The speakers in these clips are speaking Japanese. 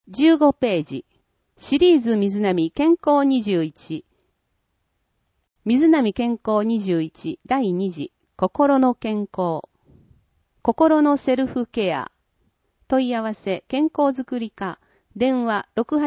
15ページ。シリーズ水波健康21。水波健康21第2次。心の健康。心のセルフケア。問い合わせ健康づくり課。電話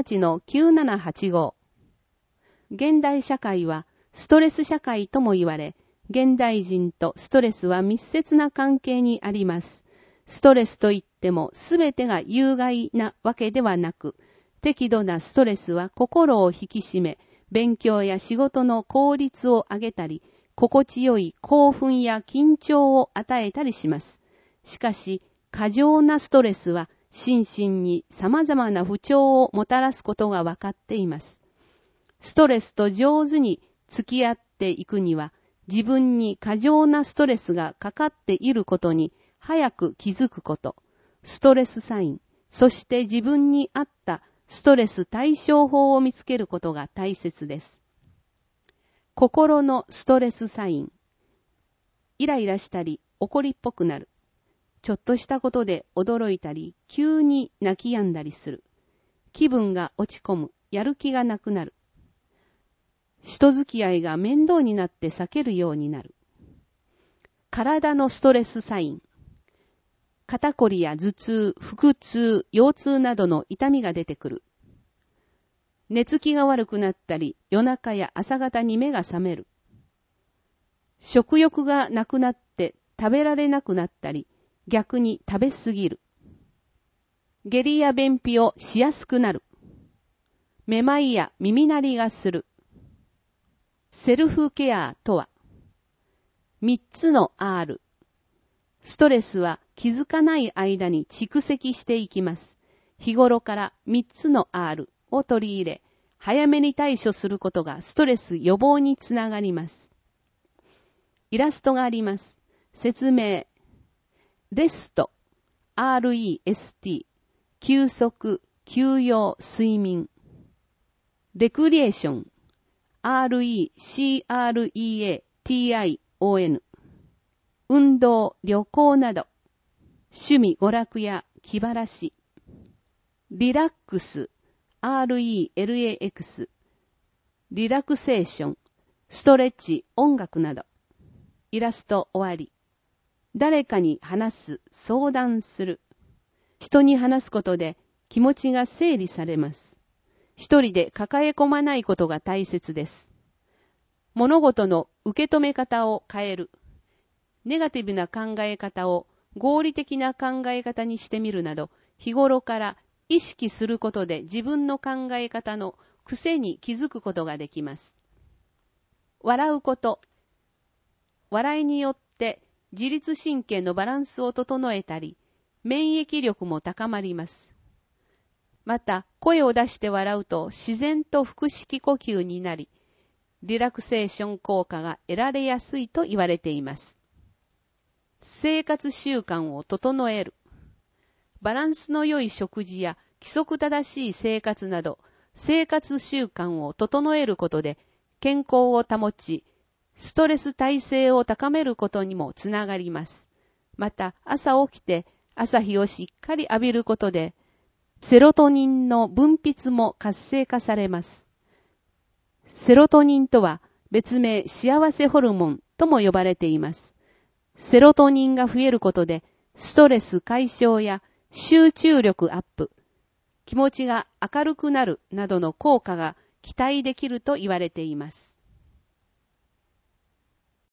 68-9785。現代社会はストレス社会とも言われ、現代人とストレスは密接な関係にあります。ストレスといってもすべてが有害なわけではなく、適度なストレスは心を引き締め、勉強や仕事の効率を上げたり、心地よい興奮や緊張を与えたりします。しかし、過剰なストレスは心身に様々な不調をもたらすことがわかっています。ストレスと上手に付き合っていくには、自分に過剰なストレスがかかっていることに早く気づくこと、ストレスサイン、そして自分に合ったストレス対処法を見つけることが大切です。心のストレスサイン。イライラしたり怒りっぽくなる。ちょっとしたことで驚いたり、急に泣き止んだりする。気分が落ち込む。やる気がなくなる。人付き合いが面倒になって避けるようになる。体のストレスサイン。肩こりや頭痛、腹痛、腰痛などの痛みが出てくる。寝つきが悪くなったり、夜中や朝方に目が覚める。食欲がなくなって食べられなくなったり、逆に食べすぎる。下痢や便秘をしやすくなる。めまいや耳鳴りがする。セルフケアとは、3つの R。ストレスは気づかない間に蓄積していきます。日頃から3つの R を取り入れ、早めに対処することがストレス予防につながります。イラストがあります。説明。レスト、REST、休息、休養、睡眠。レクリエーション、RECREATION。運動、旅行など。趣味、娯楽や気晴らし。リラックス、RELAX。リラクセーション、ストレッチ、音楽など。イラスト終わり。誰かに話す、相談する。人に話すことで気持ちが整理されます。一人で抱え込まないことが大切です。物事の受け止め方を変える。ネガティブな考え方を合理的な考え方にしてみるなど、日頃から意識することで自分の考え方の癖に気づくことができます。笑うこと。笑いによって自律神経のバランスを整えたり、免疫力も高まります。また、声を出して笑うと自然と腹式呼吸になり、リラクセーション効果が得られやすいと言われています。生活習慣を整える。バランスの良い食事や規則正しい生活など、生活習慣を整えることで健康を保ち、ストレス耐性を高めることにもつながります。また、朝起きて朝日をしっかり浴びることで、セロトニンの分泌も活性化されます。セロトニンとは別名幸せホルモンとも呼ばれています。セロトニンが増えることで、ストレス解消や集中力アップ、気持ちが明るくなるなどの効果が期待できると言われています。